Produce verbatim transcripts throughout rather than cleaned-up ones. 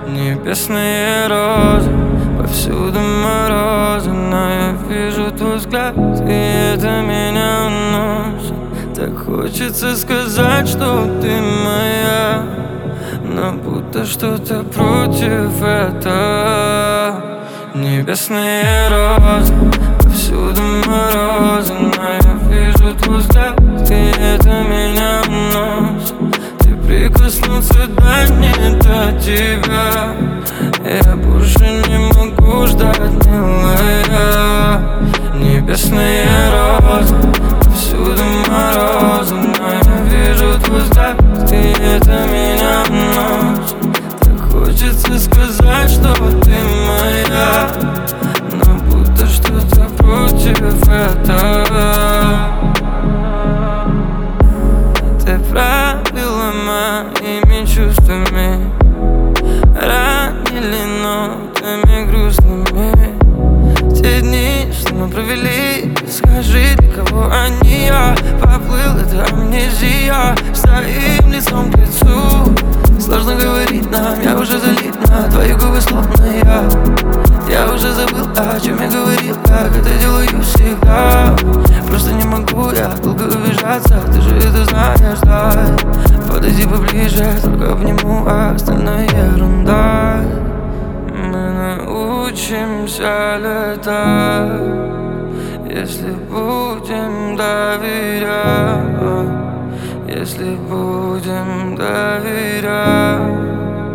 Небесные розы, повсюду морозы, но я вижу твой взгляд, и это меня уносит. Так хочется сказать, что ты моя, но будто что-то против этого. Небесные розы, повсюду морозы, но я вижу твой взгляд, и это меня уносит. Ты прикоснуться до не до тебя, я больше не могу ждать, милая. Небесные розы, повсюду морозы, но я вижу твой взгляд, и это меня уносит. Так хочется сказать, что ты моя, но будто что-то против этого. Ты правила моими чувствами, ранили нотами грустными. Те дни, что мы провели, скажи, для кого они? Я поплыл, это амнезия, стоим лицом к лицу. Сложно говорить нам, я уже залит на твои губы, словно я. Я уже забыл, о чем я говорил, как это делаю всегда. Просто не могу я долго убежаться, ты же это знаешь, да. Подойди поближе, только обниму, а остальное ерунда. Мы научимся летать, если будем доверять, если будем доверять.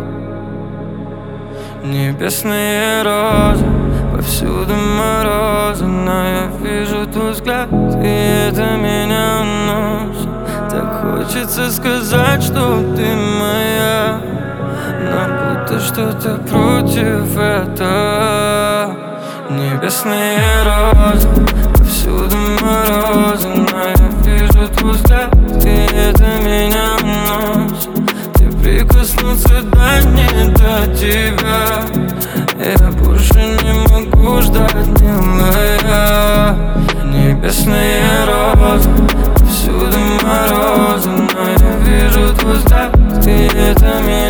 Небесные розы, повсюду морозы, но я вижу твой взгляд, и это меня уносит. Так хочется сказать, что ты моя, но будто что-то против этого. Небесные розы, повсюду морозы, но я вижу твой взгляд, и это меня уносит. Ты прикоснуться до не до тебя, я больше не могу ждать, милая. Небесные розы, повсюду морозы, но я вижу твой взгляд, и это меня